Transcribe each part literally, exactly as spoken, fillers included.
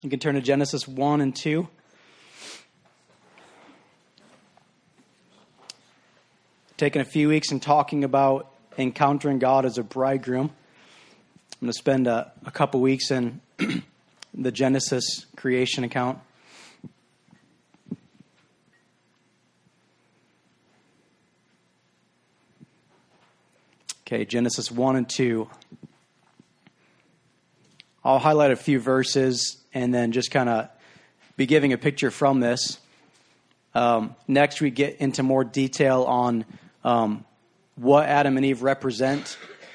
You can turn to Genesis one and two. Taking a few weeks and talking about encountering God as a bridegroom. I'm going to spend a, a couple weeks in the Genesis creation account. Okay, Genesis one and two. I'll highlight a few verses and then just kind of be giving a picture from this. Um, next, we get into more detail on um, what Adam and Eve represent.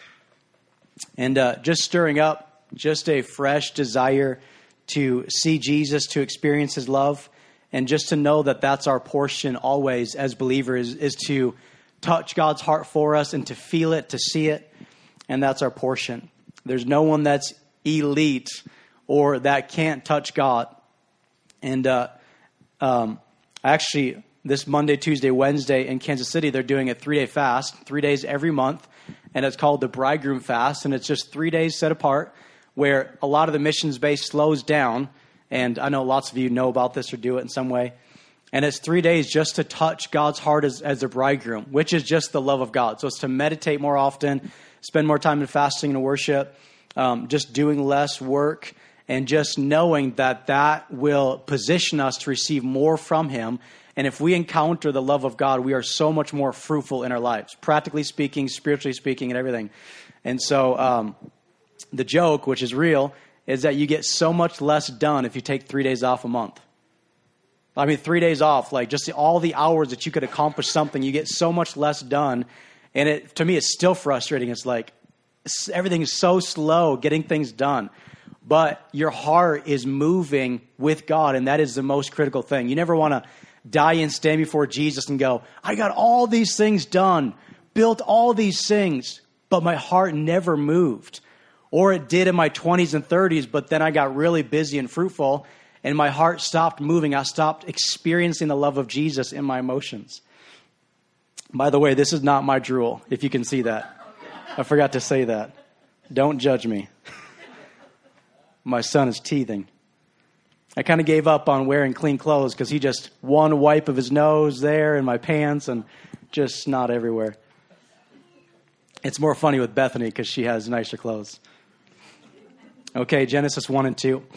And uh, just stirring up just a fresh desire to see Jesus, to experience his love, and just to know that that's our portion always as believers, is to touch God's heart for us and to feel it, to see it, and that's our portion. There's no one that's elite or that can't touch God. And uh, um, actually, this Monday, Tuesday, Wednesday in Kansas City, they're doing a three-day fast, three days every month, and it's called the Bridegroom Fast, and it's just three days set apart where a lot of the missions base slows down, and I know lots of you know about this or do it in some way, and it's three days just to touch God's heart as, as a bridegroom, which is just the love of God. So it's to meditate more often, spend more time in fasting and worship, um, just doing less work, and just knowing that that will position us to receive more from him. And if we encounter the love of God, we are so much more fruitful in our lives, practically speaking, spiritually speaking, and everything. And so um, the joke, which is real, is that you get so much less done if you take three days off a month. I mean, three days off, like just all the hours that you could accomplish something, you get so much less done. And it, to me, it's still frustrating. It's like everything is so slow getting things done. But your heart is moving with God, and that is the most critical thing. You never want to die and stand before Jesus and go, I got all these things done, built all these things, but my heart never moved. Or it did in my twenties and thirties, but then I got really busy and fruitful, and my heart stopped moving. I stopped experiencing the love of Jesus in my emotions. By the way, this is not my drool, if you can see that. I forgot to say that. Don't judge me. My son is teething. I kind of gave up on wearing clean clothes because he just one wipe of his nose there in my pants and just snot everywhere. It's more funny with Bethany because she has nicer clothes. Okay, Genesis one and two.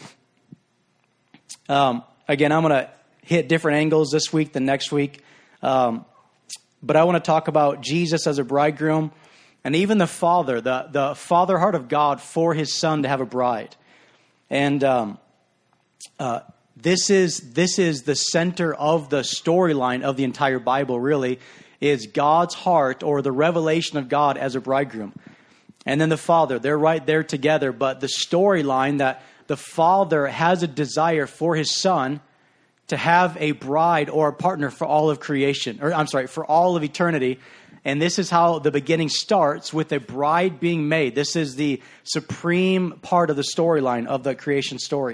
Um, again, I'm going to hit different angles this week than next week. Um, but I want to talk about Jesus as a bridegroom and even the father, the, the father heart of God for his son to have a bride. And um, uh, this is this is the center of the storyline of the entire Bible, really, is God's heart or the revelation of God as a bridegroom. And then the Father, they're right there together. But the storyline that the Father has a desire for his Son to have a bride or a partner for all of creation, or I'm sorry, for all of eternity. And this is how the beginning starts, with a bride being made. This is the supreme part of the storyline of the creation story.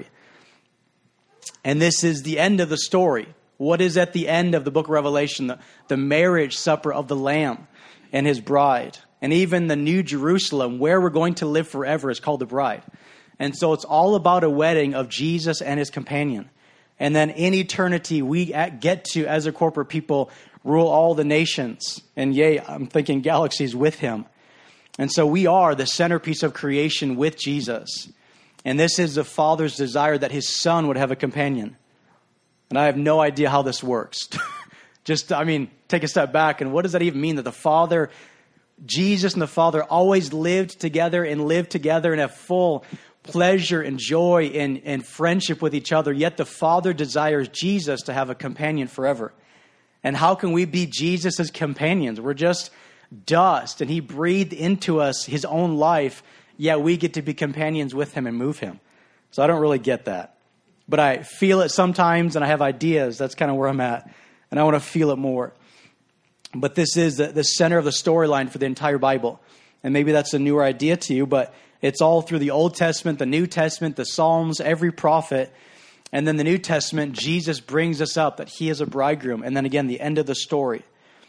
And this is the end of the story. What is at the end of the book of Revelation? The, the marriage supper of the Lamb and his bride. And even the New Jerusalem, where we're going to live forever, is called the bride. And so it's all about a wedding of Jesus and his companion. And then in eternity, we get to, as a corporate people, rule all the nations. And yea, I'm thinking galaxies with him. And so we are the centerpiece of creation with Jesus. And this is the Father's desire that his Son would have a companion. And I have no idea how this works. Just, I mean, take a step back. And what does that even mean? That the Father, Jesus and the Father always lived together and lived together and have full pleasure and joy and, and friendship with each other. Yet the Father desires Jesus to have a companion forever. And how can we be Jesus' companions? We're just dust, and he breathed into us his own life, yet we get to be companions with him and move him. So I don't really get that. But I feel it sometimes, and I have ideas. That's kind of where I'm at. And I want to feel it more. But this is the, the center of the storyline for the entire Bible. And maybe that's a newer idea to you, but it's all through the Old Testament, the New Testament, the Psalms, every prophet. And then the New Testament, Jesus brings us up that he is a bridegroom. And then again, the end of the story.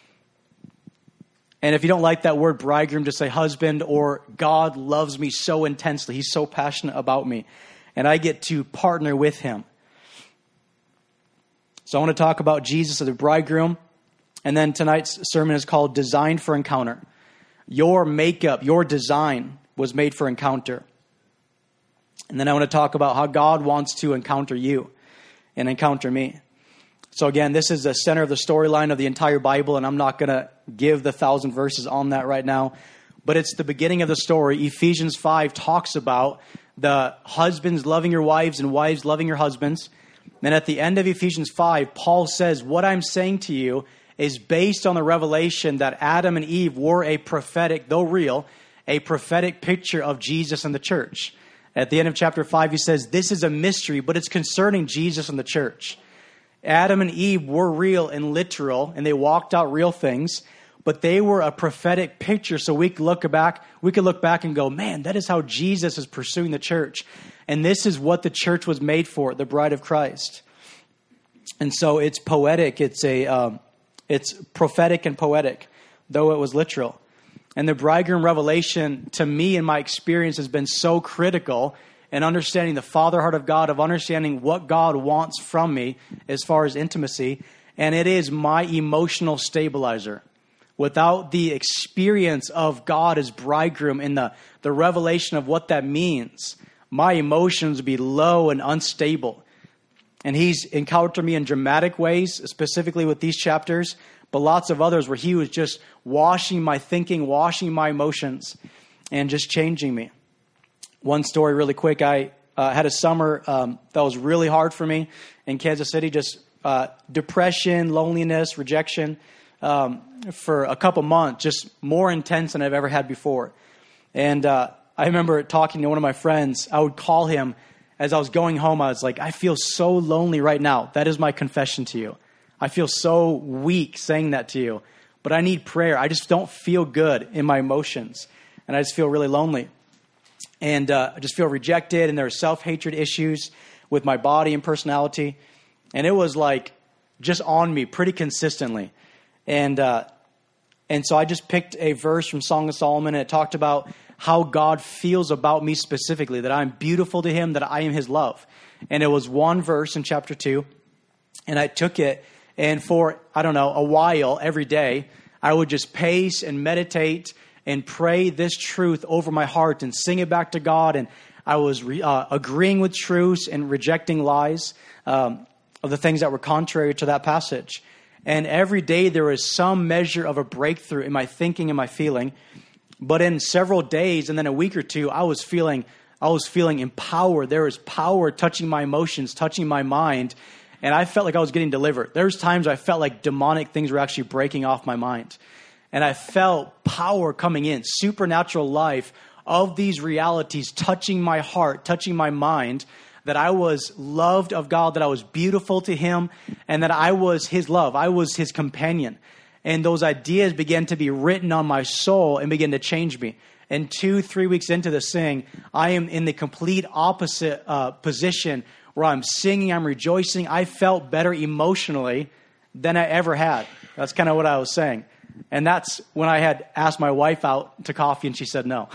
And if you don't like that word bridegroom, just say husband, or God loves me so intensely. He's so passionate about me. and I get to partner with him. So I want to talk about Jesus as the bridegroom. And then tonight's sermon is called Designed for Encounter. Your makeup, your design was made for encounter. And then I want to talk about how God wants to encounter you and encounter me. So again, this is the center of the storyline of the entire Bible, and I'm not going to give the thousand verses on that right now. But it's the beginning of the story. Ephesians five talks about the husbands loving your wives and wives loving your husbands. And at the end of Ephesians five, Paul says, what I'm saying to you is based on the revelation that Adam and Eve were a prophetic, though real, a prophetic picture of Jesus and the church. At the end of chapter five, he says, this is a mystery, but it's concerning Jesus and the church. Adam and Eve were real and literal, and they walked out real things, but they were a prophetic picture. So we could look back, we could look back and go, man, that is how Jesus is pursuing the church. And this is what the church was made for, the bride of Christ. And so it's poetic. It's a, um, it's prophetic and poetic, though it was literal. And the bridegroom revelation, to me, in my experience, has been so critical in understanding the father heart of God, of understanding what God wants from me as far as intimacy. And it is my emotional stabilizer. Without the experience of God as bridegroom and the, the revelation of what that means, my emotions would be low and unstable. And he's encountered me in dramatic ways, specifically with these chapters, but lots of others where he was just washing my thinking, washing my emotions, and just changing me. One story really quick. I uh, had a summer um, that was really hard for me in Kansas City, just uh, depression, loneliness, rejection um, for a couple months, just more intense than I've ever had before. And uh, I remember talking to one of my friends. I would call him as I was going home. I was like, I feel so lonely right now. That is my confession to you. I feel so weak saying that to you, but I need prayer. I just don't feel good in my emotions, and I just feel really lonely. And uh, I just feel rejected, and there are self-hatred issues with my body and personality. And it was like just on me pretty consistently. And uh, and so I just picked a verse from Song of Solomon, and it talked about how God feels about me specifically, that I'm beautiful to him, that I am his love. And it was one verse in chapter two. And I took it, and for, I don't know, a while every day, I would just pace and meditate and pray this truth over my heart and sing it back to God. And I was re, uh, agreeing with truths and rejecting lies um, of the things that were contrary to that passage. And every day there was some measure of a breakthrough in my thinking and my feeling. But in several days and then a week or two, I was feeling I was feeling empowered. There was power touching my emotions, touching my mind. And I felt like I was getting delivered. There was times I felt like demonic things were actually breaking off my mind. And I felt power coming in, supernatural life of these realities touching my heart, touching my mind, that I was loved of God, that I was beautiful to him, and that I was his love. I was his companion. And those ideas began to be written on my soul and began to change me. And two, three weeks into this thing, I am in the complete opposite uh, position where I'm singing, I'm rejoicing. I felt better emotionally than I ever had. That's kind of what I was saying. And that's when I had asked my wife out to coffee, and she said no.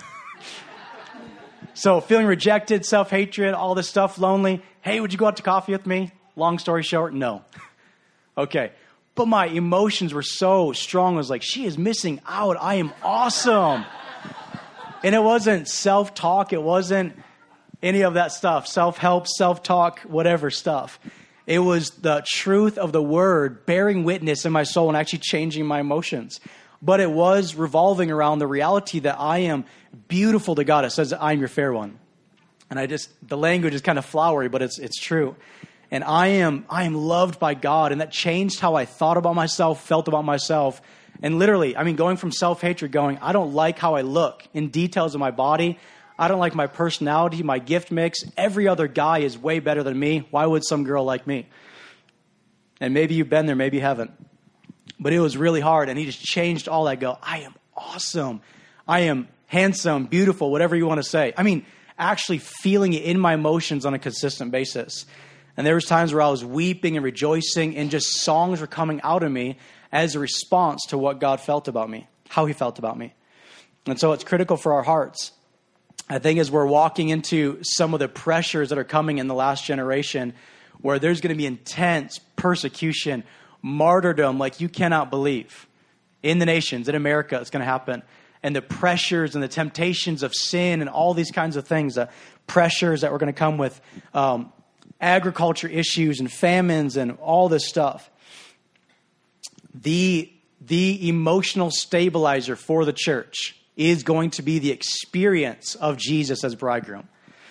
So feeling rejected, self-hatred, all this stuff, lonely. Hey, would you go out to coffee with me? Long story short, no. Okay. But my emotions were so strong. I was like, she is missing out. I am awesome. And it wasn't self-talk. It wasn't any of that stuff. Self-help, self-talk, whatever stuff. It was the truth of the word bearing witness in my soul and actually changing my emotions. But it was revolving around the reality that I am beautiful to God. It says, I'm your fair one. And I just, the language is kind of flowery, but it's it's true. And I am I am loved by God. And that changed how I thought about myself, felt about myself. And literally, I mean, going from self-hatred, going, I don't like how I look in details of my body. I don't like my personality, my gift mix. Every other guy is way better than me. Why would some girl like me? And maybe you've been there, maybe you haven't. But it was really hard, and he just changed all that. Go, I am awesome. I am handsome, beautiful, whatever you want to say. I mean, actually feeling it in my emotions on a consistent basis. And there was times where I was weeping and rejoicing, and just songs were coming out of me as a response to what God felt about me, how he felt about me. And so it's critical for our hearts. I think as we're walking into some of the pressures that are coming in the last generation, where there's going to be intense persecution, martyrdom like you cannot believe. In the nations, in America, it's going to happen. And the pressures and the temptations of sin and all these kinds of things, the pressures that were going to come with um, agriculture issues and famines and all this stuff. The, the emotional stabilizer for the church is going to be the experience of Jesus as bridegroom.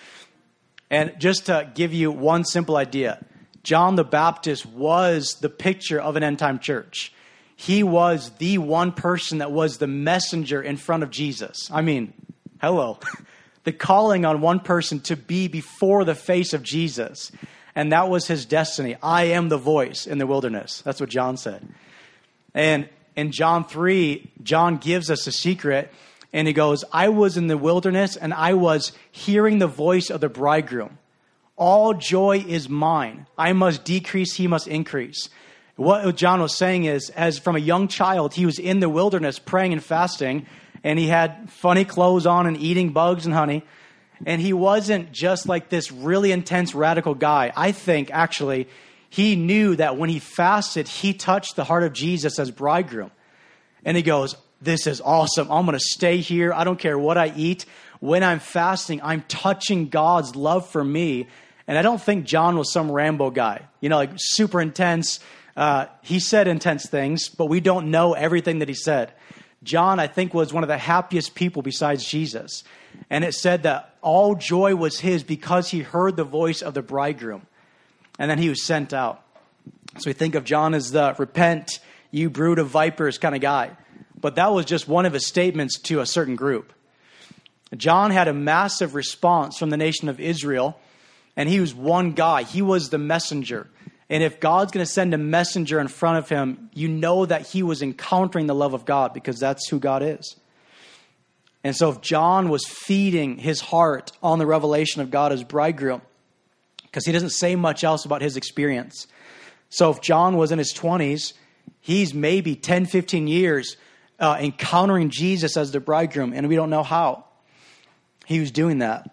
And just to give you one simple idea, John the Baptist was the picture of an end-time church. He was the one person that was the messenger in front of Jesus. I mean, hello. The calling on one person to be before the face of Jesus. And that was his destiny. I am the voice in the wilderness. That's what John said. And in John three, John gives us a secret. And he goes, I was in the wilderness and I was hearing the voice of the bridegroom. All joy is mine. I must decrease, he must increase. What John was saying is, as from a young child, he was in the wilderness praying and fasting, and he had funny clothes on and eating bugs and honey. And he wasn't just like this really intense, radical guy. I think, actually, he knew that when he fasted, he touched the heart of Jesus as bridegroom. And he goes, this is awesome. I'm going to stay here. I don't care what I eat. When I'm fasting, I'm touching God's love for me. And I don't think John was some Rambo guy, you know, like super intense. Uh, he said intense things, but we don't know everything that he said. John, I think, was one of the happiest people besides Jesus. And it said that all joy was his because he heard the voice of the bridegroom. And then he was sent out. So we think of John as the repent, you brood of vipers kind of guy. But that was just one of his statements to a certain group. John had a massive response from the nation of Israel. And he was one guy. He was the messenger. And if God's going to send a messenger in front of him, you know that he was encountering the love of God because that's who God is. And so if John was feeding his heart on the revelation of God as bridegroom, because he doesn't say much else about his experience. So if John was in his twenties, he's maybe ten, fifteen years uh, encountering Jesus as the bridegroom, and we don't know how he was doing that.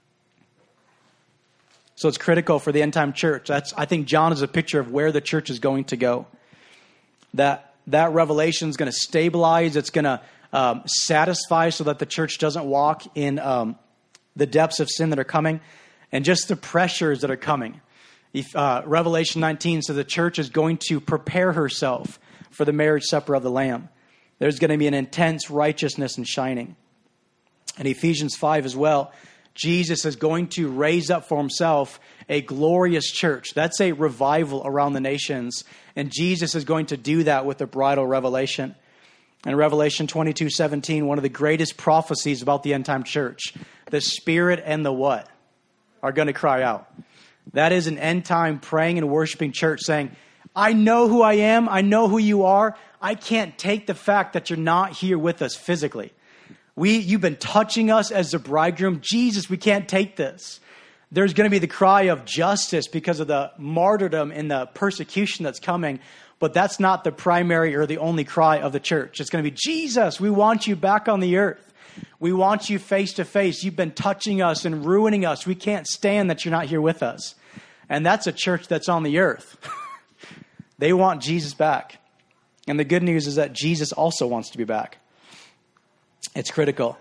So it's critical for the end-time church. That's, I think John is a picture of where the church is going to go. That that revelation is going to stabilize. It's going to um, satisfy so that the church doesn't walk in um, the depths of sin that are coming. And just the pressures that are coming. If, uh, Revelation nineteen says the church is going to prepare herself for the marriage supper of the Lamb. There's going to be an intense righteousness and shining. And Ephesians five as well, Jesus is going to raise up for himself a glorious church. That's a revival around the nations. And Jesus is going to do that with the bridal revelation. In Revelation twenty-two seventeen, one of the greatest prophecies about the end time church, the Spirit and the what are going to cry out. That is an end time praying and worshiping church saying, I know who I am. I know who you are. I can't take the fact that you're not here with us physically. We, you've been touching us as the bridegroom. Jesus, we can't take this. There's going to be the cry of justice because of the martyrdom and the persecution that's coming. But that's not the primary or the only cry of the church. It's going to be, Jesus, we want you back on the earth. We want you face to face. You've been touching us and ruining us. We can't stand that you're not here with us. And that's a church that's on the earth. They want Jesus back. And the good news is that Jesus also wants to be back. It's critical.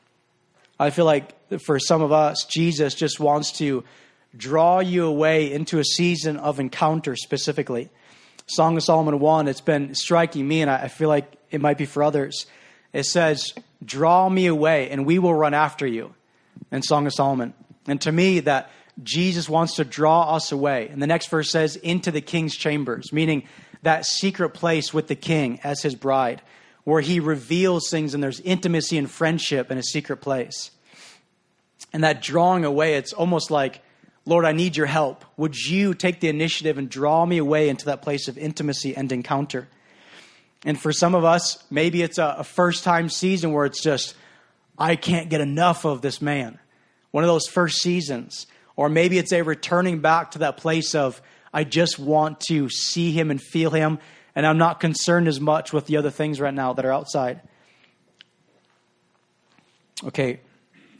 I feel like for some of us, Jesus just wants to draw you away into a season of encounter specifically. Song of Solomon one, it's been striking me, and I feel like it might be for others. It says, draw me away and we will run after you, in Song of Solomon. And to me, that Jesus wants to draw us away. And the next verse says, into the king's chambers, meaning that secret place with the king as his bride, where he reveals things and there's intimacy and friendship in a secret place. And that drawing away, it's almost like, Lord, I need your help. Would you take the initiative and draw me away into that place of intimacy and encounter? And for some of us, maybe it's a, a first-time season where it's just, I can't get enough of this man. One of those first seasons. Or maybe it's a returning back to that place of, I just want to see him and feel him, and I'm not concerned as much with the other things right now that are outside. Okay,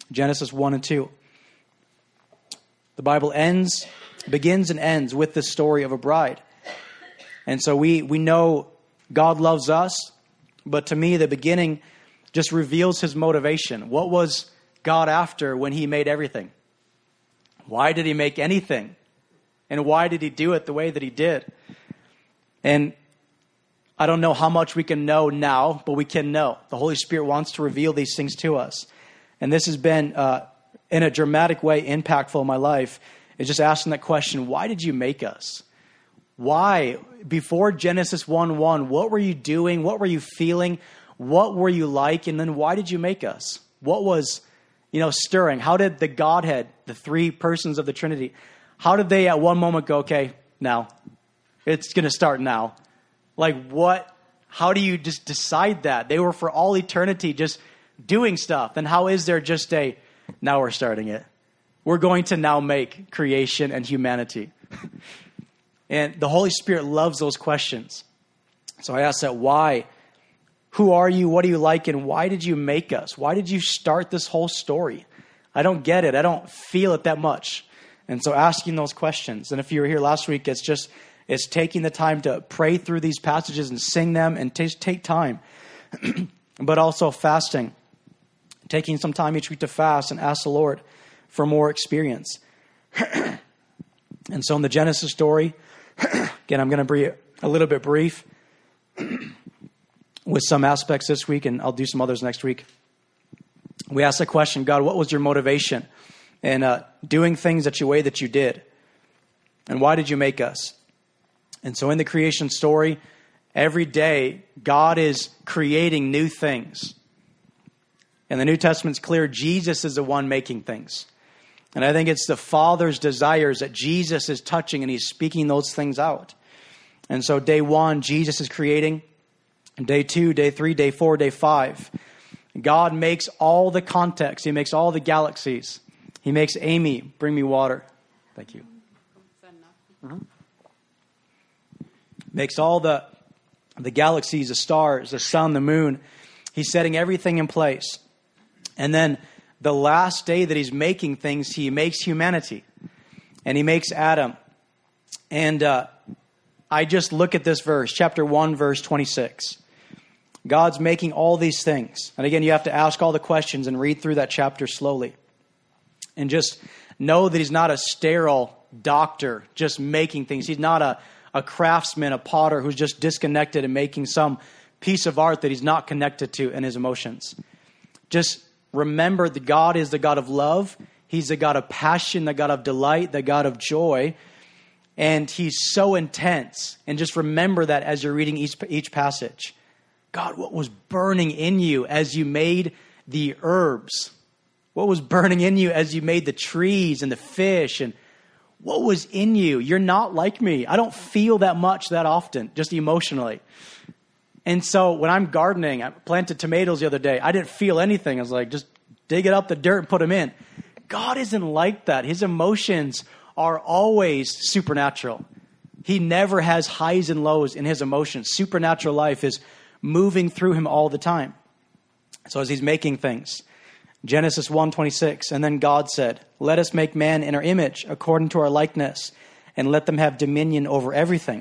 Genesis one and two. The Bible ends, begins and ends with the story of a bride. And so we, we know God loves us, but to me, the beginning just reveals his motivation. What was God after when he made everything? Why did he make anything? And why did he do it the way that he did? And I don't know how much we can know now, but we can know. The Holy Spirit wants to reveal these things to us. And this has been, uh, in a dramatic way, impactful in my life, is just asking that question, why did you make us? Why? Before Genesis one one, what were you doing? What were you feeling? What were you like? And then why did you make us? What was, you know, stirring? How did the Godhead, the three persons of the Trinity, how did they at one moment go, okay, now, it's going to start now? Like what, how do you just decide that? They were for all eternity just doing stuff. And how is there just a, now we're starting it? We're going to now make creation and humanity. And the Holy Spirit loves those questions. So I asked that, why? Who are you? What do you like? And why did you make us? Why did you start this whole story? I don't get it. I don't feel it that much. And so asking those questions. And if you were here last week, it's just, it's taking the time to pray through these passages and sing them and t- take time. But also fasting. Taking some time each week to fast and ask the Lord for more experience. And so in the Genesis story, again, I'm going to be a little bit brief with some aspects this week, and I'll do some others next week. We asked the question, God, what was your motivation in uh, doing things that you way that you did? And why did you make us? And so in the creation story, every day, God is creating new things. And the New Testament's clear, Jesus is the one making things. And I think it's the Father's desires that Jesus is touching, and he's speaking those things out. And so day one, Jesus is creating. Day two, day three, day four, day five. God makes all the context. He makes all the galaxies. He makes Amy bring me water. Thank you. Mm-hmm. Makes all the, the galaxies, the stars, the sun, the moon. He's setting everything in place. And then the last day that he's making things, he makes humanity. And he makes Adam. And uh, I just look at this verse, chapter one, verse twenty-six. God's making all these things. And again, you have to ask all the questions and read through that chapter slowly. And just know that he's not a sterile doctor just making things. He's not a, a craftsman, a potter who's just disconnected and making some piece of art that he's not connected to in his emotions. Just remember that God is the God of love. He's the God of passion, the God of delight, the God of joy. And he's so intense. And just remember that as you're reading each, each passage. God, what was burning in you as you made the herbs? What was burning in you as you made the trees and the fish? And what was in you? You're not like me. I don't feel that much that often, just emotionally. And so when I'm gardening, I planted tomatoes the other day. I didn't feel anything. I was like, just dig it up the dirt and put them in. God isn't like that. His emotions are always supernatural. He never has highs and lows in his emotions. Supernatural life is moving through him all the time. So as he's making things, Genesis one twenty-six, and then God said, let us make man in our image according to our likeness, and let them have dominion over everything.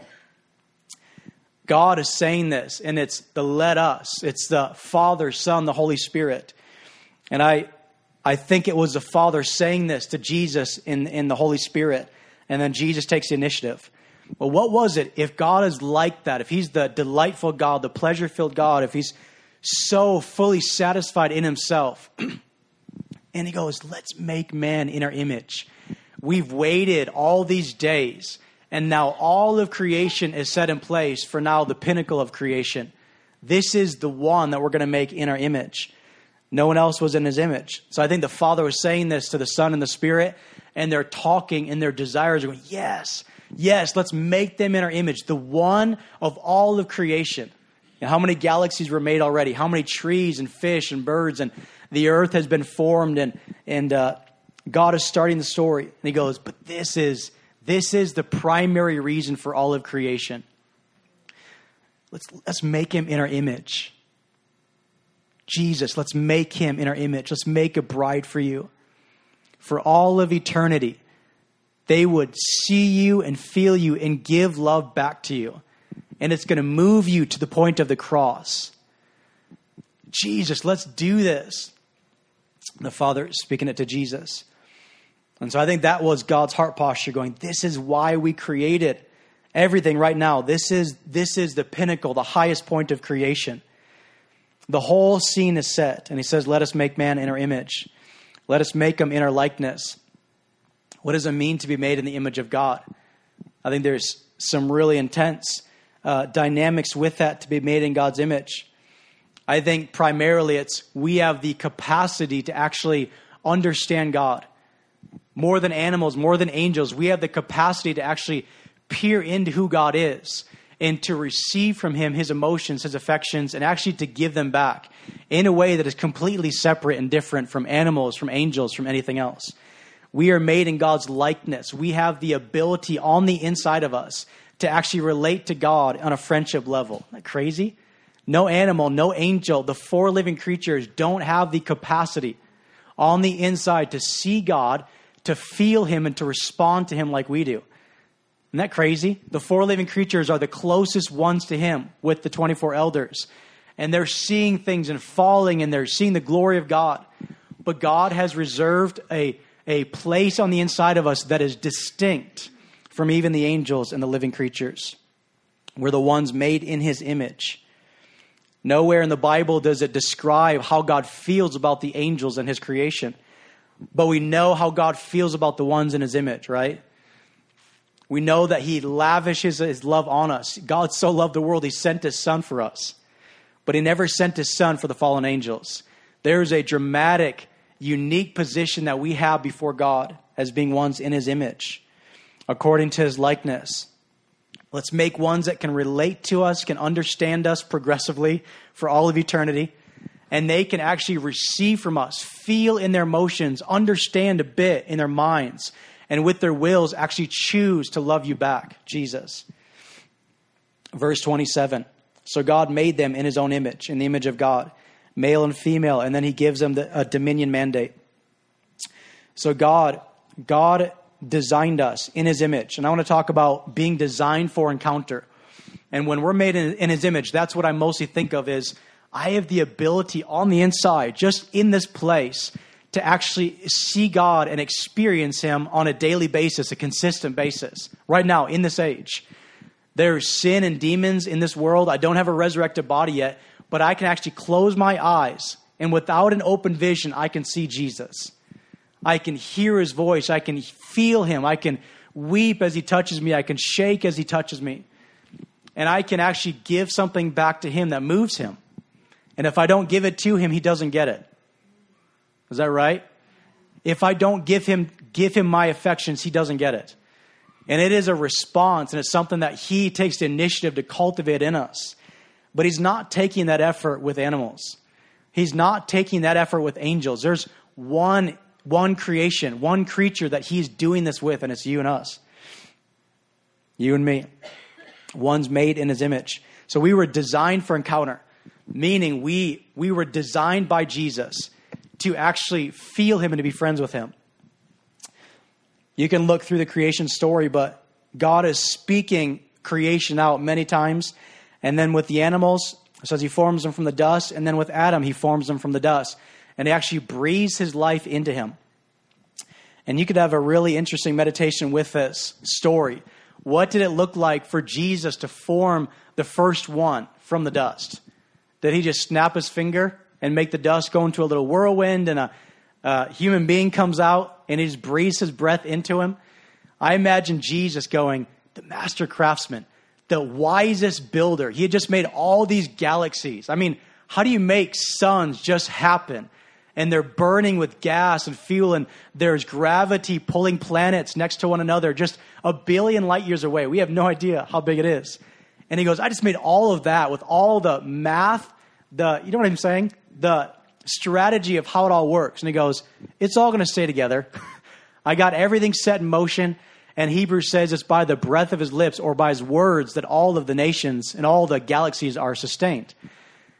God is saying this, and it's the let us. It's the Father, Son, the Holy Spirit. And I I think it was the Father saying this to Jesus in, in the Holy Spirit, and then Jesus takes the initiative. Well, what was it? If God is like that, if he's the delightful God, the pleasure-filled God, if he's so fully satisfied in himself, and he goes, let's make man in our image. We've waited all these days, and now all of creation is set in place for now the pinnacle of creation. This is the one that we're going to make in our image. No one else was in his image. So I think the Father was saying this to the Son and the Spirit, and they're talking, and their desires are going, yes, yes, let's make them in our image. The one of all of creation. And how many galaxies were made already? How many trees and fish and birds, and the earth has been formed, and and uh, God is starting the story. And he goes, but this is this is the primary reason for all of creation. Let's let's make him in our image. Jesus, let's make him in our image. Let's make a bride for you. For all of eternity, they would see you and feel you and give love back to you. And it's going to move you to the point of the cross. Jesus, let's do this. The Father speaking it to Jesus. And so I think that was God's heart posture, going, this is why we created everything right now. This is, this is the pinnacle, the highest point of creation. The whole scene is set. And he says, let us make man in our image. Let us make him in our likeness. What does it mean to be made in the image of God? I think there's some really intense uh, dynamics with that, to be made in God's image. I think primarily it's we have the capacity to actually understand God. More than animals, more than angels, we have the capacity to actually peer into who God is and to receive from him his emotions, his affections, and actually to give them back in a way that is completely separate and different from animals, from angels, from anything else. We are made in God's likeness. We have the ability on the inside of us to actually relate to God on a friendship level. Isn't that crazy? No animal, no angel, the four living creatures don't have the capacity on the inside to see God, to feel him, and to respond to him like we do. Isn't that crazy? The four living creatures are the closest ones to him with the twenty-four elders. And they're seeing things and falling, and they're seeing the glory of God. But God has reserved a, a place on the inside of us that is distinct from even the angels and the living creatures. We're the ones made in his image. Nowhere in the Bible does it describe how God feels about the angels and his creation. But we know how God feels about the ones in his image, right? We know that he lavishes his love on us. God so loved the world, he sent his son for us. But he never sent his son for the fallen angels. There is a dramatic, unique position that we have before God as being ones in his image, according to his likeness. Let's make ones that can relate to us, can understand us progressively for all of eternity. And they can actually receive from us, feel in their emotions, understand a bit in their minds, and with their wills actually choose to love you back, Jesus. Verse twenty-seven. So God made them in his own image, in the image of God, male and female, and then he gives them the, a dominion mandate. So God, God designed us in his image. And I want to talk about being designed for encounter. And when we're made in, in his image, that's what I mostly think of is I have the ability on the inside, just in this place, to actually see God and experience him on a daily basis, a consistent basis. Right now, in this age, there's sin and demons in this world. I don't have a resurrected body yet, but I can actually close my eyes, and without an open vision, I can see Jesus. I can hear his voice. I can feel him. I can weep as he touches me. I can shake as he touches me. And I can actually give something back to him that moves him. And if I don't give it to him, he doesn't get it. Is that right? If I don't give him give him my affections, he doesn't get it. And it is a response, and it's something that he takes the initiative to cultivate in us. But he's not taking that effort with animals. He's not taking that effort with angels. There's one, one creation, one creature that he's doing this with, and it's you and us. You and me. One's made in his image. So we were designed for encounter, meaning we we were designed by Jesus to actually feel him and to be friends with him. You can look through the creation story, but God is speaking creation out many times. And then with the animals, it says he forms them from the dust. And then with Adam, he forms them from the dust. And he actually breathes his life into him. And you could have a really interesting meditation with this story. What did it look like for Jesus to form the first one from the dust? Did he just snap his finger and make the dust go into a little whirlwind and a uh, human being comes out and he just breathes his breath into him? I imagine Jesus going, the master craftsman, the wisest builder. He had just made all these galaxies. I mean, how do you make suns just happen? And they're burning with gas and fuel, and there's gravity pulling planets next to one another just a billion light years away. We have no idea how big it is. And he goes, I just made all of that with all the math, the, you know what I'm saying? The strategy of how it all works. And he goes, it's all going to stay together. I got everything set in motion. And Hebrews says it's by the breath of his lips or by his words that all of the nations and all the galaxies are sustained.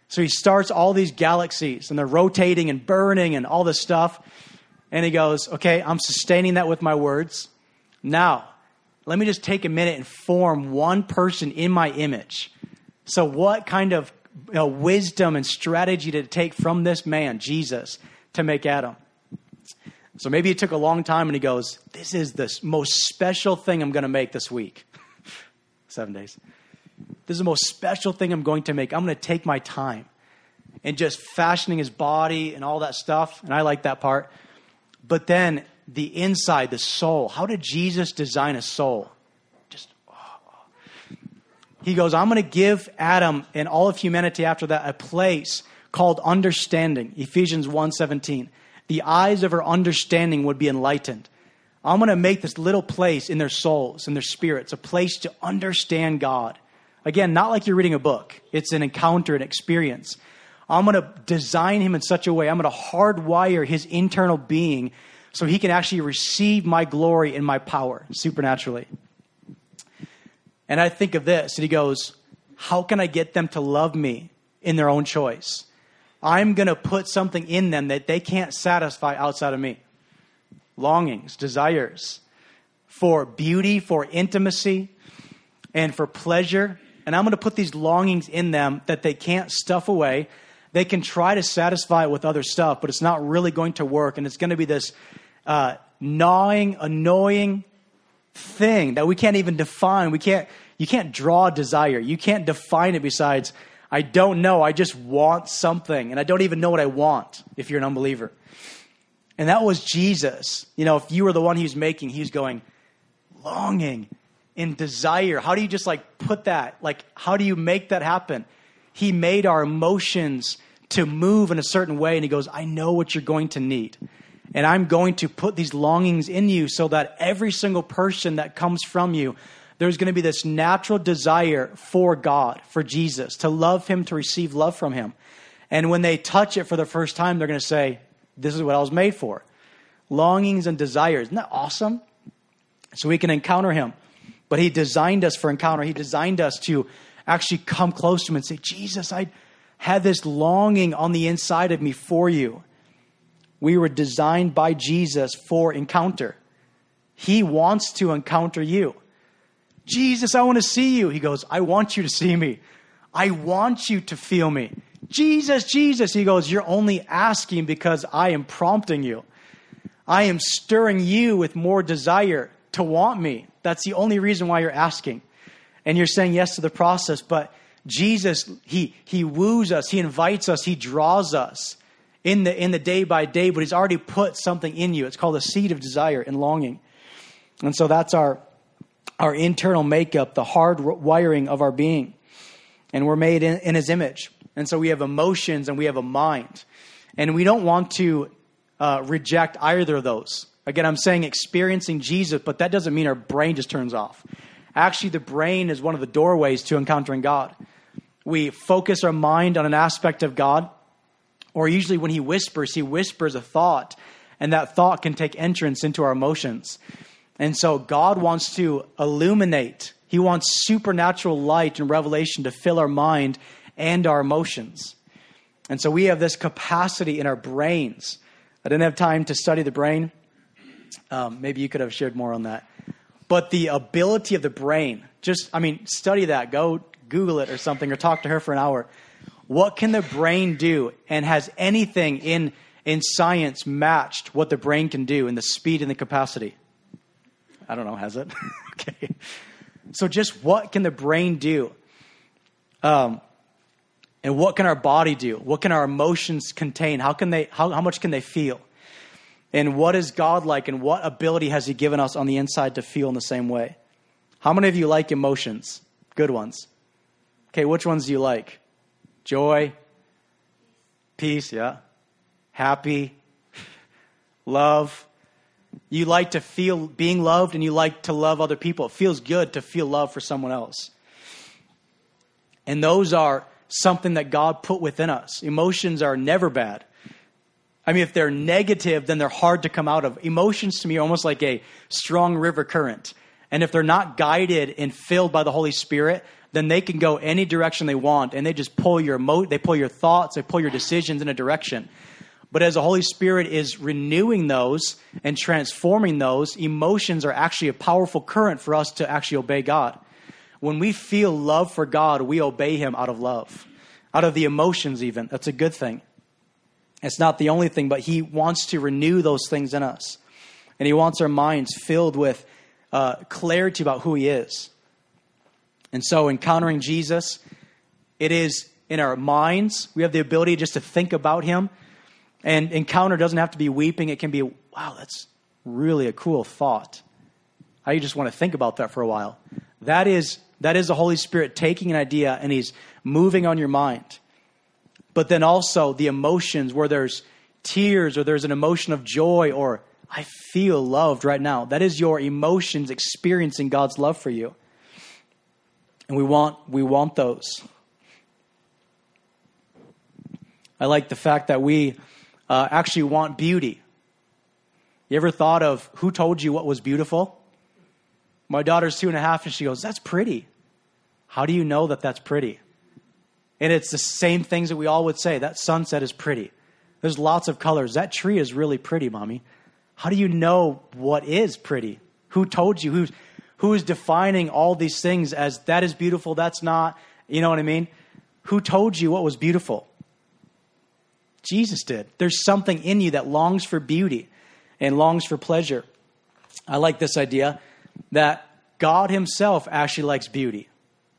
So he starts all these galaxies, and they're rotating and burning and all this stuff. And he goes, okay, I'm sustaining that with my words. Now, let me just take a minute and form one person in my image. So what kind of you know, wisdom and strategy did it take from this man, Jesus, to make Adam? So maybe it took a long time, and he goes, this is the most special thing I'm going to make this week. Seven days. This is the most special thing I'm going to make. I'm going to take my time and just fashioning his body and all that stuff. And I like that part. But then the inside, the soul. How did Jesus design a soul? Just, oh. He goes, I'm going to give Adam and all of humanity after that a place called understanding. Ephesians one seventeen. The eyes of our understanding would be enlightened. I'm going to make this little place in their souls, in their spirits, a place to understand God. Again, not like you're reading a book. It's an encounter, an experience. I'm going to design him in such a way. I'm going to hardwire his internal being so he can actually receive my glory and my power supernaturally. And I think of this, and he goes, how can I get them to love me in their own choice? I'm going to put something in them that they can't satisfy outside of me. Longings, desires for beauty, for intimacy, and for pleasure. And I'm going to put these longings in them that they can't stuff away. They can try to satisfy it with other stuff, but it's not really going to work. And it's going to be this uh, gnawing, annoying thing that we can't even define. We can't. You can't draw desire. You can't define it besides, I don't know. I just want something. And I don't even know what I want if you're an unbeliever. And that was Jesus. You know, if you were the one he was making, he was going, longing in desire. How do you just like put that? Like, how do you make that happen? He made our emotions to move in a certain way. And he goes, I know what you're going to need. And I'm going to put these longings in you so that every single person that comes from you, there's going to be this natural desire for God, for Jesus, to love him, to receive love from him. And when they touch it for the first time, they're going to say, this is what I was made for. Longings and desires. Isn't that awesome? So we can encounter him. But he designed us for encounter. He designed us to actually come close to him and say, Jesus, I had this longing on the inside of me for you. We were designed by Jesus for encounter. He wants to encounter you. Jesus, I want to see you. He goes, I want you to see me. I want you to feel me. Jesus, Jesus. He goes, you're only asking because I am prompting you. I am stirring you with more desire to want me. That's the only reason why you're asking. And you're saying yes to the process. But Jesus, he, he woos us. He invites us. He draws us in the, in the day by day. But he's already put something in you. It's called a seed of desire and longing. And so that's our, our internal makeup, the hard wiring of our being. And we're made in, in his image. And so we have emotions and we have a mind. And we don't want to uh, reject either of those. Again, I'm saying experiencing Jesus, but that doesn't mean our brain just turns off. Actually, the brain is one of the doorways to encountering God. We focus our mind on an aspect of God, or usually when he whispers, he whispers a thought, and that thought can take entrance into our emotions. And so God wants to illuminate. He wants supernatural light and revelation to fill our mind and our emotions. And so we have this capacity in our brains. I didn't have time to study the brain. Um, maybe you could have shared more on that. But the ability of the brain, just, I mean, study that. Go Google it or something, or talk to her for an hour. What can the brain do? And has anything in, in science matched what the brain can do in the speed and the capacity? I don't know, has it? Okay. So just what can the brain do? Um, and what can our body do? What can our emotions contain? How can they, how, how much can they feel? And what is God like, and what ability has he given us on the inside to feel in the same way? How many of you like emotions? Good ones. Okay, which ones do you like? Joy, peace, yeah. Happy, love. You like to feel being loved, and you like to love other people. It feels good to feel love for someone else. And those are something that God put within us. Emotions are never bad. I mean, if they're negative, then they're hard to come out of. Emotions to me are almost like a strong river current. And if they're not guided and filled by the Holy Spirit, then they can go any direction they want, and they just pull your emo- they pull your thoughts, they pull your decisions in a direction. But as the Holy Spirit is renewing those and transforming those, emotions are actually a powerful current for us to actually obey God. When we feel love for God, we obey him out of love, out of the emotions even. That's a good thing. It's not the only thing, but he wants to renew those things in us. And he wants our minds filled with uh, clarity about who he is. And so encountering Jesus, it is in our minds. We have the ability just to think about him. And encounter doesn't have to be weeping. It can be, wow, that's really a cool thought. I just want to think about that for a while. That is that is the Holy Spirit taking an idea and he's moving on your mind. But then also the emotions where there's tears or there's an emotion of joy or I feel loved right now. That is your emotions experiencing God's love for you. And we want we want those. I like the fact that we uh, actually want beauty. You ever thought of who told you what was beautiful? My daughter's two and a half and she goes, that's pretty. How do you know that that's pretty? And it's the same things that we all would say. That sunset is pretty. There's lots of colors. That tree is really pretty, Mommy. How do you know what is pretty? Who told you? Who's, who is defining all these things as that is beautiful, that's not? You know what I mean? Who told you what was beautiful? Jesus did. There's something in you that longs for beauty and longs for pleasure. I like this idea that God himself actually likes beauty.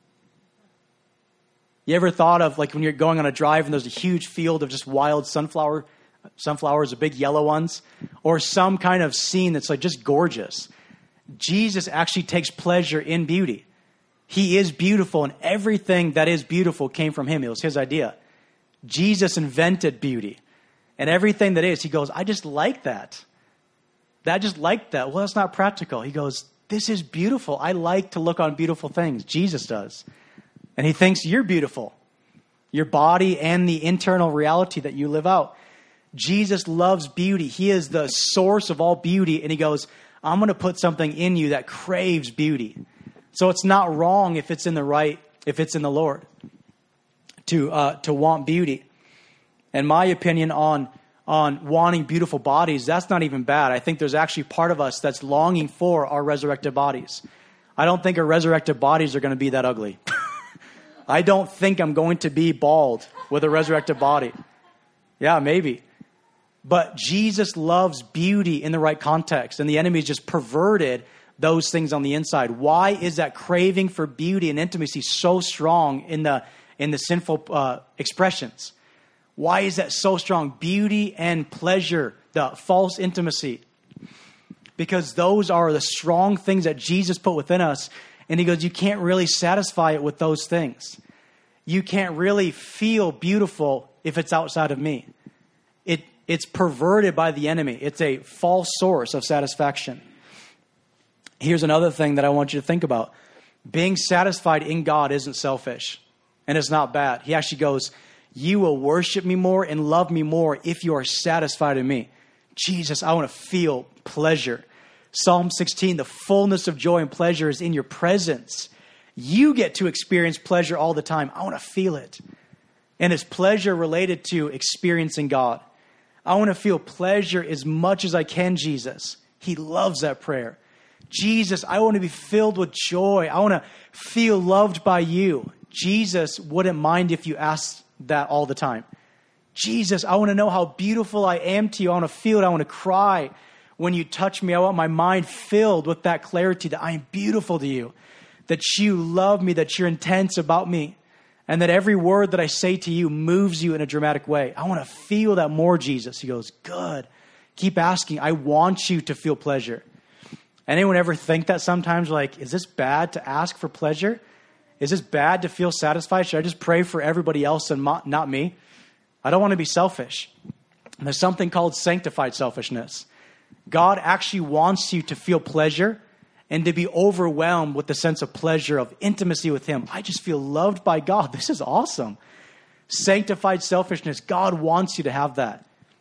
You ever thought of like when you're going on a drive and there's a huge field of just wild sunflower, sunflowers, the big yellow ones, or some kind of scene that's like just gorgeous. Jesus actually takes pleasure in beauty. He is beautiful, and everything that is beautiful came from him. It was his idea. Jesus invented beauty, and everything that is, he goes, I just like that. I just like that. Well, that's not practical. He goes, this is beautiful. I like to look on beautiful things. Jesus does. And he thinks you're beautiful. Your body and the internal reality that you live out. Jesus loves beauty. He is the source of all beauty. And he goes, I'm going to put something in you that craves beauty. So it's not wrong if it's in the right, if it's in the Lord, to uh, to want beauty. And my opinion on on wanting beautiful bodies, that's not even bad. I think there's actually part of us that's longing for our resurrected bodies. I don't think our resurrected bodies are going to be that ugly. I don't think I'm going to be bald with a resurrected body. Yeah, maybe. But Jesus loves beauty in the right context, and the enemy's just perverted those things on the inside. Why is that craving for beauty and intimacy so strong in the in the sinful uh, expressions? Why is that so strong? Beauty and pleasure, the false intimacy. Because those are the strong things that Jesus put within us. And he goes, you can't really satisfy it with those things. You can't really feel beautiful if it's outside of me. It It's perverted by the enemy. It's a false source of satisfaction. Here's another thing that I want you to think about. Being satisfied in God isn't selfish. And it's not bad. He actually goes, you will worship me more and love me more if you are satisfied in me. Jesus, I want to feel pleasure. Psalm sixteen, the fullness of joy and pleasure is in your presence. You get to experience pleasure all the time. I want to feel it. And it's pleasure related to experiencing God. I want to feel pleasure as much as I can, Jesus. He loves that prayer. Jesus, I want to be filled with joy. I want to feel loved by you. Jesus wouldn't mind if you asked that all the time. Jesus, I want to know how beautiful I am to you. I want to feel it. I want to cry when you touch me. I want my mind filled with that clarity that I am beautiful to you, that you love me, that you're intense about me, and that every word that I say to you moves you in a dramatic way. I want to feel that more, Jesus. He goes, good. Keep asking. I want you to feel pleasure. Anyone ever think that sometimes, like, is this bad to ask for pleasure? Is this bad to feel satisfied? Should I just pray for everybody else and not me? I don't want to be selfish. There's something called sanctified selfishness. God actually wants you to feel pleasure and to be overwhelmed with the sense of pleasure of intimacy with him. I just feel loved by God. This is awesome. Sanctified selfishness. God wants you to have that.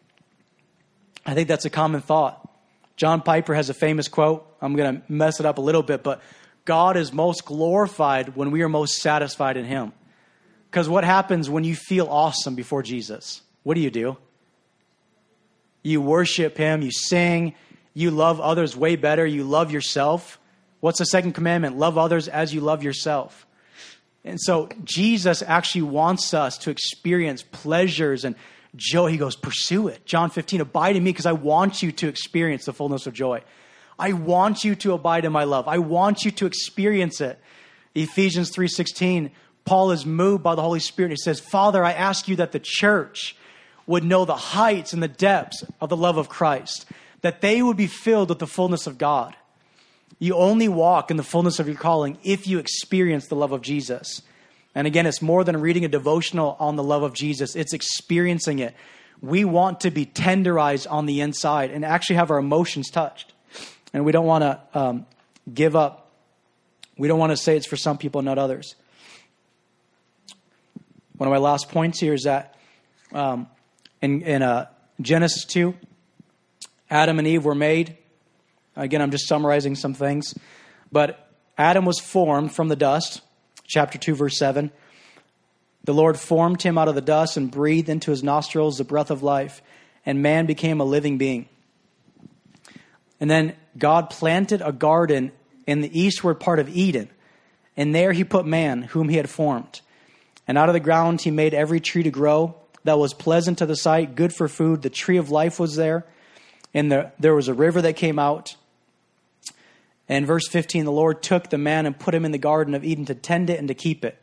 I think that's a common thought. John Piper has a famous quote. I'm going to mess it up a little bit, but God is most glorified when we are most satisfied in him. Because what happens when you feel awesome before Jesus? What do you do? You worship him, you sing, you love others way better, you love yourself. What's the second commandment? Love others as you love yourself. And so Jesus actually wants us to experience pleasures and joy. He goes, pursue it. John fifteen, abide in me because I want you to experience the fullness of joy. I want you to abide in my love. I want you to experience it. Ephesians three sixteen, Paul is moved by the Holy Spirit. He says, Father, I ask you that the church would know the heights and the depths of the love of Christ, that they would be filled with the fullness of God. You only walk in the fullness of your calling if you experience the love of Jesus. And again, it's more than reading a devotional on the love of Jesus. It's experiencing it. We want to be tenderized on the inside and actually have our emotions touched. And we don't want to um, give up. We don't want to say it's for some people, not others. One of my last points here is that um, in, in uh, Genesis two, Adam and Eve were made. Again, I'm just summarizing some things. But Adam was formed from the dust. Chapter two, verse seven. The Lord formed him out of the dust and breathed into his nostrils the breath of life. And man became a living being. And then God planted a garden in the eastward part of Eden. And there he put man, whom he had formed. And out of the ground he made every tree to grow that was pleasant to the sight, good for food. The tree of life was there. And the, there was a river that came out. And verse fifteen, the Lord took the man and put him in the Garden of Eden to tend it and to keep it.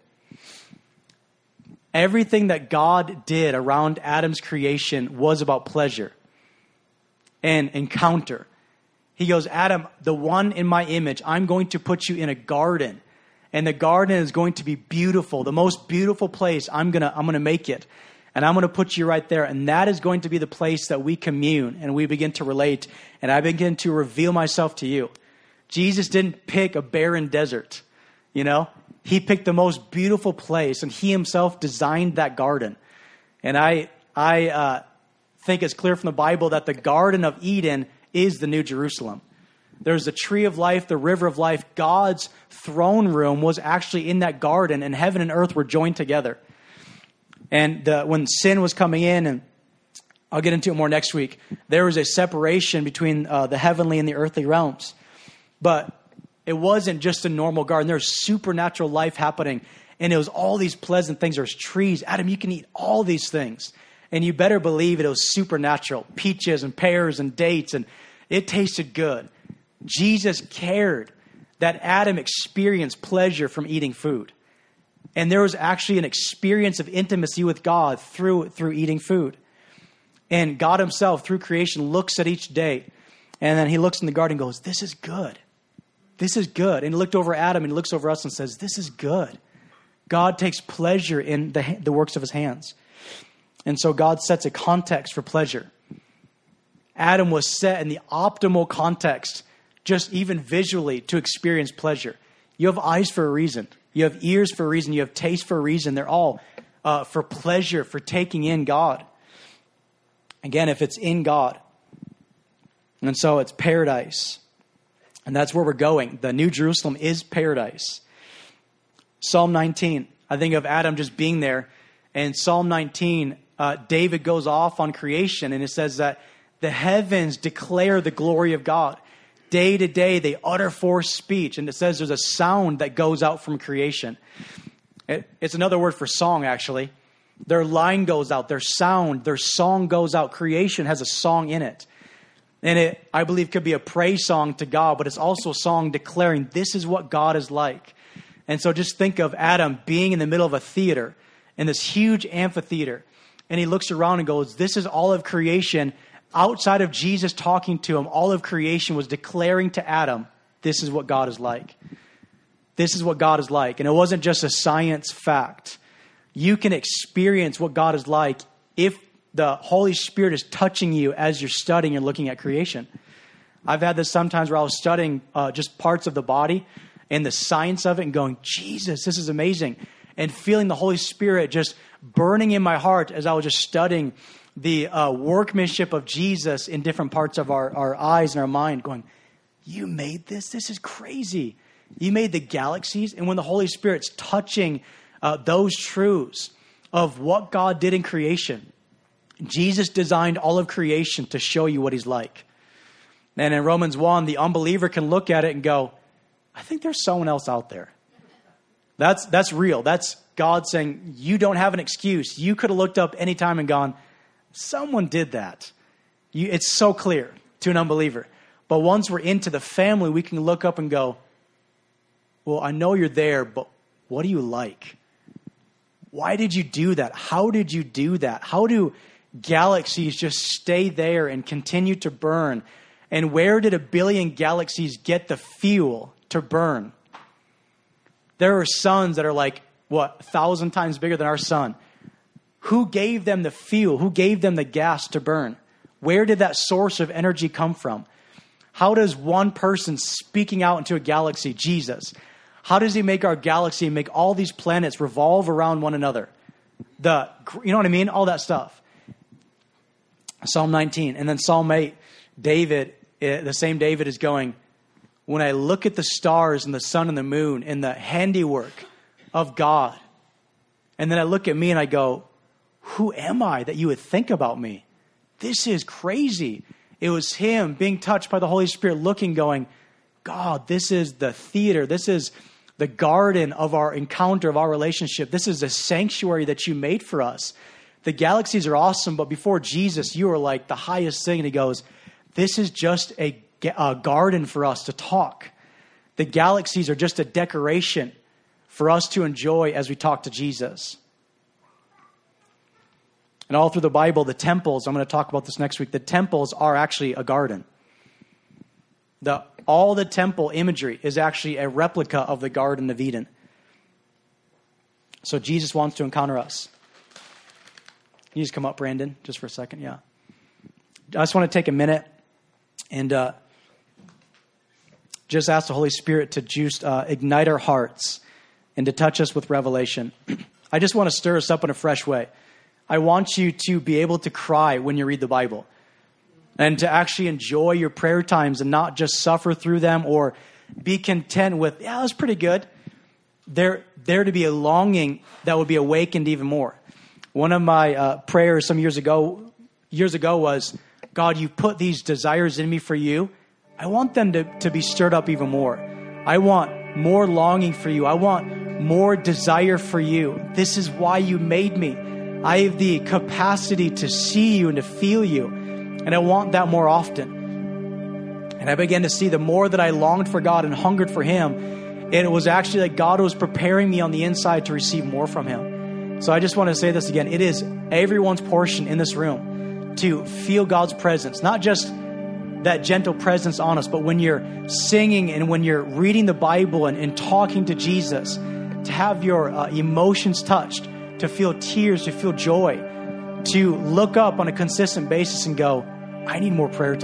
Everything that God did around Adam's creation was about pleasure and encounter. He goes, Adam, the one in my image, I'm going to put you in a garden. And the garden is going to be beautiful. The most beautiful place, I'm going to I'm going to make it. And I'm going to put you right there. And that is going to be the place that we commune and we begin to relate. And I begin to reveal myself to you. Jesus didn't pick a barren desert, you know. He picked the most beautiful place, and he himself designed that garden. And I, I uh, think it's clear from the Bible that the Garden of Eden is the New Jerusalem. There's the tree of life, the river of life. God's throne room was actually in that garden, and heaven and earth were joined together. And the, when sin was coming in, and I'll get into it more next week, there was a separation between uh, the heavenly and the earthly realms. But it wasn't just a normal garden. There was supernatural life happening. And it was all these pleasant things. There was trees. Adam, you can eat all these things. And you better believe it, it was supernatural. Peaches and pears and dates. And it tasted good. Jesus cared that Adam experienced pleasure from eating food. And there was actually an experience of intimacy with God through, through eating food. And God himself, through creation, looks at each day. And then he looks in the garden and goes, this is good. This is good. And he looked over Adam and he looks over us and says, this is good. God takes pleasure in the, the works of his hands. And so God sets a context for pleasure. Adam was set in the optimal context, just even visually, to experience pleasure. You have eyes for a reason. You have ears for a reason. You have taste for a reason. They're all uh, for pleasure, for taking in God. Again, if it's in God. And so it's paradise. And that's where we're going. The New Jerusalem is paradise. Psalm nineteen. I think of Adam just being there. And Psalm nineteen, uh, David goes off on creation. And it says that the heavens declare the glory of God. Day to day, they utter forth speech. And it says there's a sound that goes out from creation. It, it's another word for song, actually. Their line goes out. Their sound, their song goes out. Creation has a song in it. And it, I believe, could be a praise song to God, but it's also a song declaring this is what God is like. And so just think of Adam being in the middle of a theater, in this huge amphitheater. And he looks around and goes, this is all of creation. Outside of Jesus talking to him, all of creation was declaring to Adam, this is what God is like. This is what God is like. And it wasn't just a science fact. You can experience what God is like if the Holy Spirit is touching you as you're studying and looking at creation. I've had this sometimes where I was studying uh, just parts of the body and the science of it and going, Jesus, this is amazing. And feeling the Holy Spirit just burning in my heart as I was just studying the uh, workmanship of Jesus in different parts of our, our eyes and our mind, going, you made this? This is crazy. You made the galaxies. And when the Holy Spirit's touching uh, those truths of what God did in creation, Jesus designed all of creation to show you what he's like. And in Romans one, the unbeliever can look at it and go, I think there's someone else out there. That's that's real. That's God saying, you don't have an excuse. You could have looked up any time and gone, someone did that. You, it's so clear to an unbeliever. But once we're into the family, we can look up and go, well, I know you're there, but what do you like? Why did you do that? How did you do that? How do galaxies just stay there and continue to burn? And where did a billion galaxies get the fuel to burn? There are suns that are like, what, a thousand times bigger than our sun. Who gave them the fuel? Who gave them the gas to burn? Where did that source of energy come from? How does one person speaking out into a galaxy, Jesus, how does he make our galaxy and make all these planets revolve around one another? The, you know what I mean? All that stuff. Psalm nineteen. And then Psalm eight, David, the same David is going, when I look at the stars and the sun and the moon and the handiwork of God, and then I look at me and I go, who am I that you would think about me? This is crazy. It was him being touched by the Holy Spirit, looking, going, God, this is the theater. This is the garden of our encounter, of our relationship. This is a sanctuary that you made for us. The galaxies are awesome, but before Jesus, you were like the highest thing. And he goes, this is just a, a garden for us to talk. The galaxies are just a decoration for us to enjoy as we talk to Jesus. And all through the Bible, the temples, I'm going to talk about this next week, the temples are actually a garden. The, all the temple imagery is actually a replica of the Garden of Eden. So Jesus wants to encounter us. Can you just come up, Brandon, just for a second? Yeah. I just want to take a minute and uh, just ask the Holy Spirit to just uh, ignite our hearts and to touch us with revelation. I just want to stir us up in a fresh way. I want you to be able to cry when you read the Bible and to actually enjoy your prayer times and not just suffer through them or be content with, yeah, that's pretty good. There, there to be a longing that would be awakened even more. One of my uh, prayers some years ago, years ago was, God, you put these desires in me for you. I want them to, to be stirred up even more. I want more longing for you. I want more desire for you. This is why you made me. I have the capacity to see you and to feel you. And I want that more often. And I began to see the more that I longed for God and hungered for him, and it was actually like God was preparing me on the inside to receive more from him. So I just want to say this again. It is everyone's portion in this room to feel God's presence, not just that gentle presence on us, but when you're singing and when you're reading the Bible and, and talking to Jesus, to have your uh, emotions touched, to feel tears, to feel joy, to look up on a consistent basis and go, I need more prayer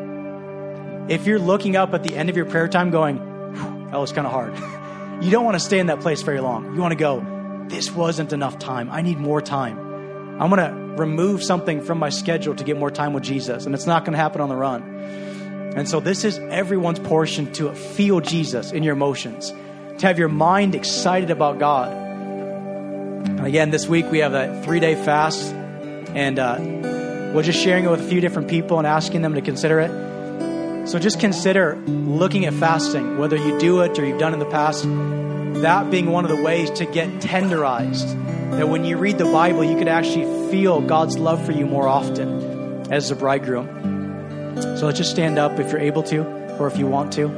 time. If you're looking up at the end of your prayer time going, that was kind of hard, you don't want to stay in that place very long. You want to go, this wasn't enough time. I need more time. I'm going to remove something from my schedule to get more time with Jesus, and it's not going to happen on the run. And so this is everyone's portion to feel Jesus in your emotions, to have your mind excited about God. And again, this week we have a three-day fast, and uh, we're just sharing it with a few different people and asking them to consider it. So just consider looking at fasting, whether you do it or you've done in the past, that being one of the ways to get tenderized, that when you read the Bible, you could actually feel God's love for you more often as the bridegroom. So let's just stand up if you're able to, or if you want to.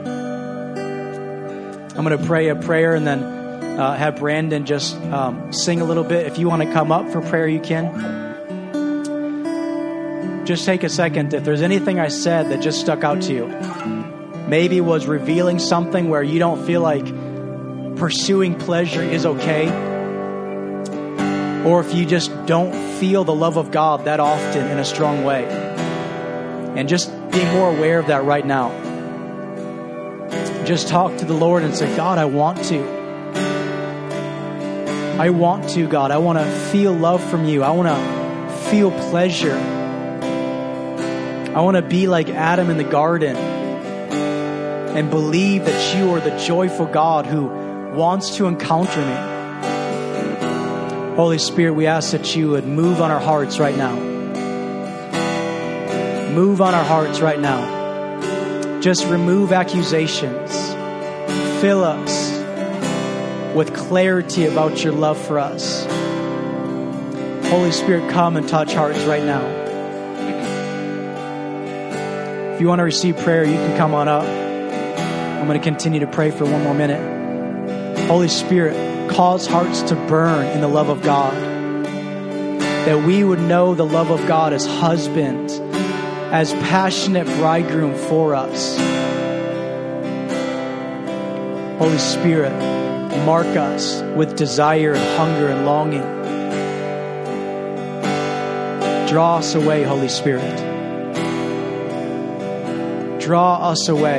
I'm going to pray a prayer and then Uh, have Brandon just um, sing a little bit. If you want to come up for prayer, you can. Just take a second. If there's anything I said that just stuck out to you, maybe was revealing something where you don't feel like pursuing pleasure is okay, or if you just don't feel the love of God that often in a strong way, and just being more aware of that right now. Just talk to the Lord and say, God, I want to. I want to, God. I want to feel love from you. I want to feel pleasure. I want to be like Adam in the garden. and believe that you are the joyful God who wants to encounter me. Holy Spirit, we ask that you would move on our hearts right now. Move on our hearts right now. Just remove accusations. Fill us with clarity about your love for us. Holy Spirit, come and touch hearts right now. If you want to receive prayer, you can come on up. I'm going to continue to pray for one more minute. Holy Spirit, cause hearts to burn in the love of God. That we would know the love of God as husband, as passionate bridegroom for us. Holy Spirit, mark us with desire and hunger and longing. Draw us away, Holy Spirit. Draw us away.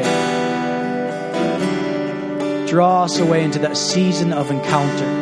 Draw us away into that season of encounter.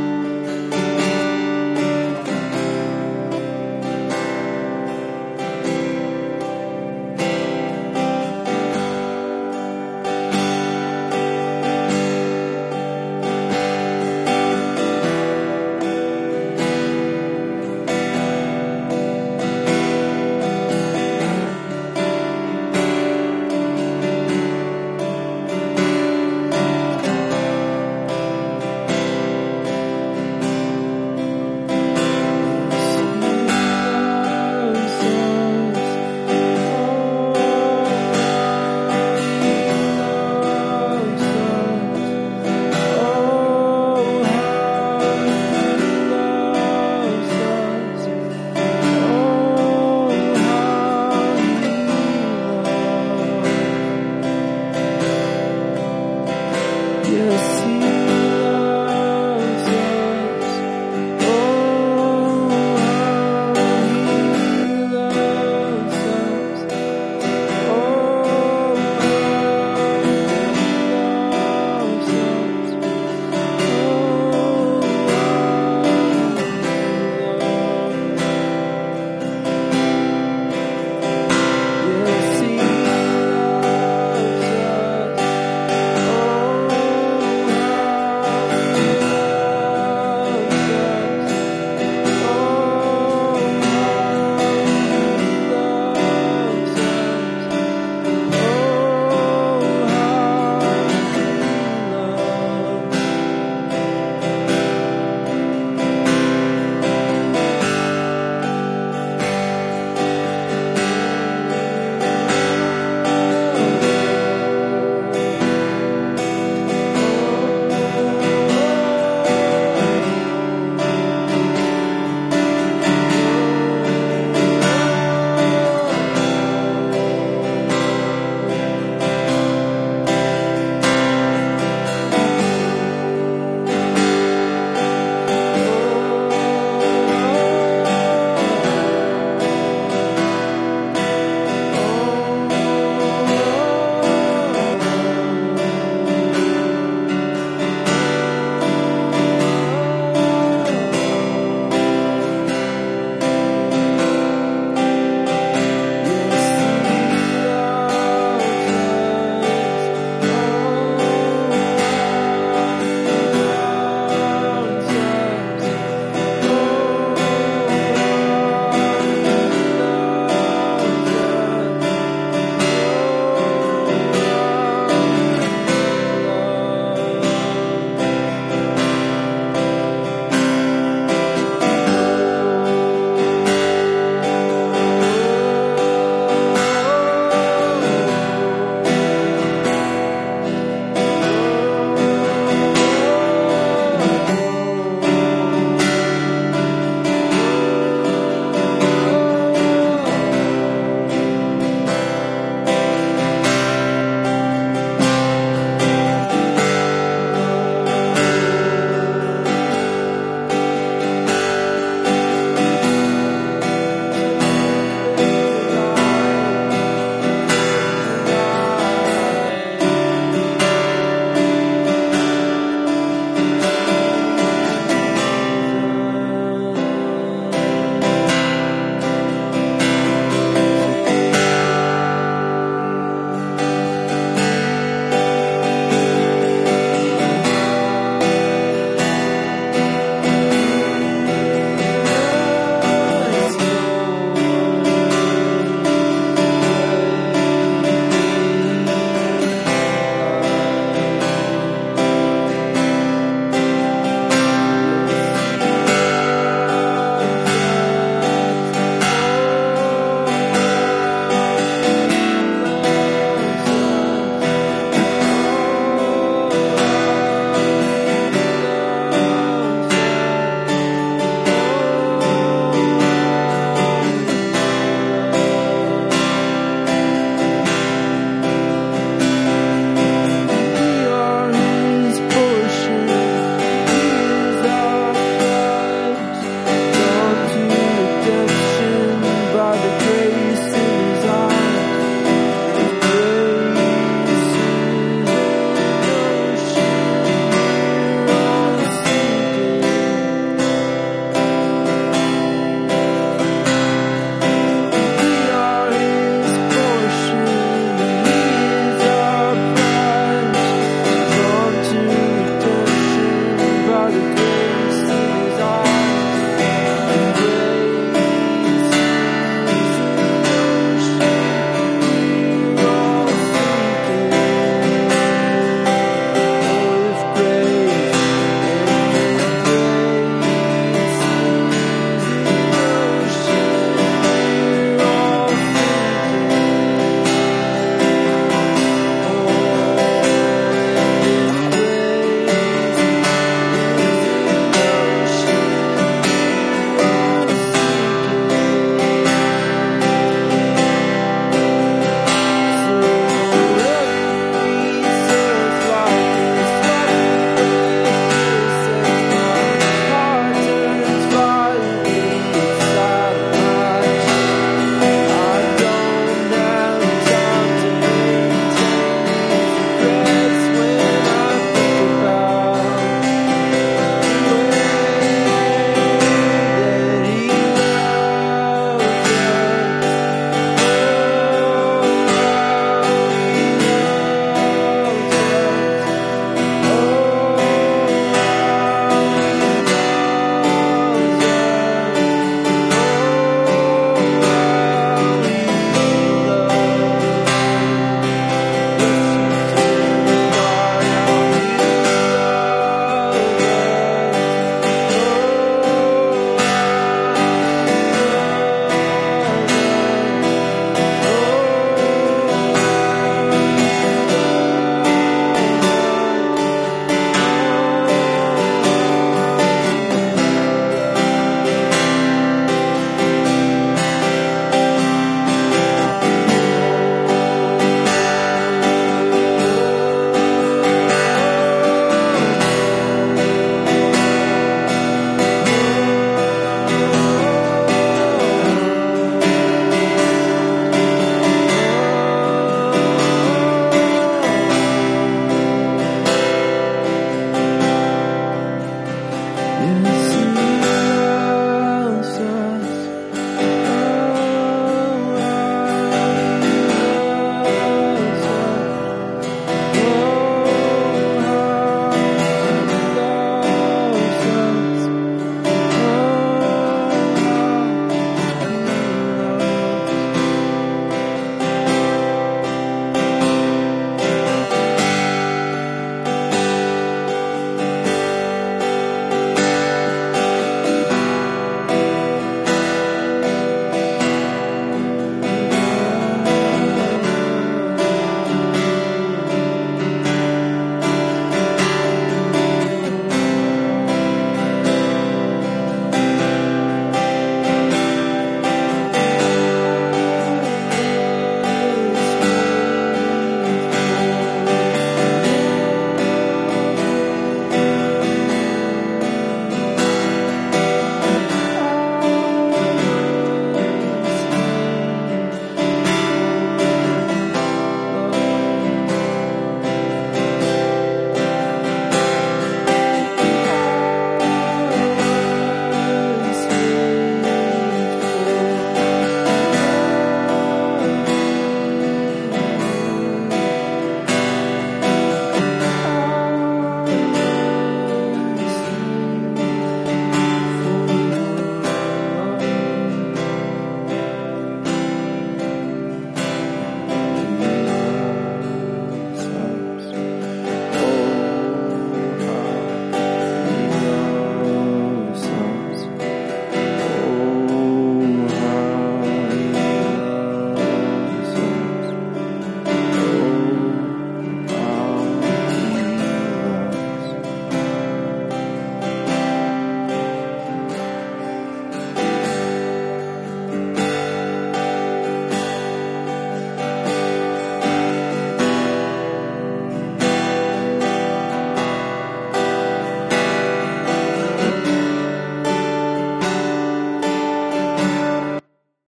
You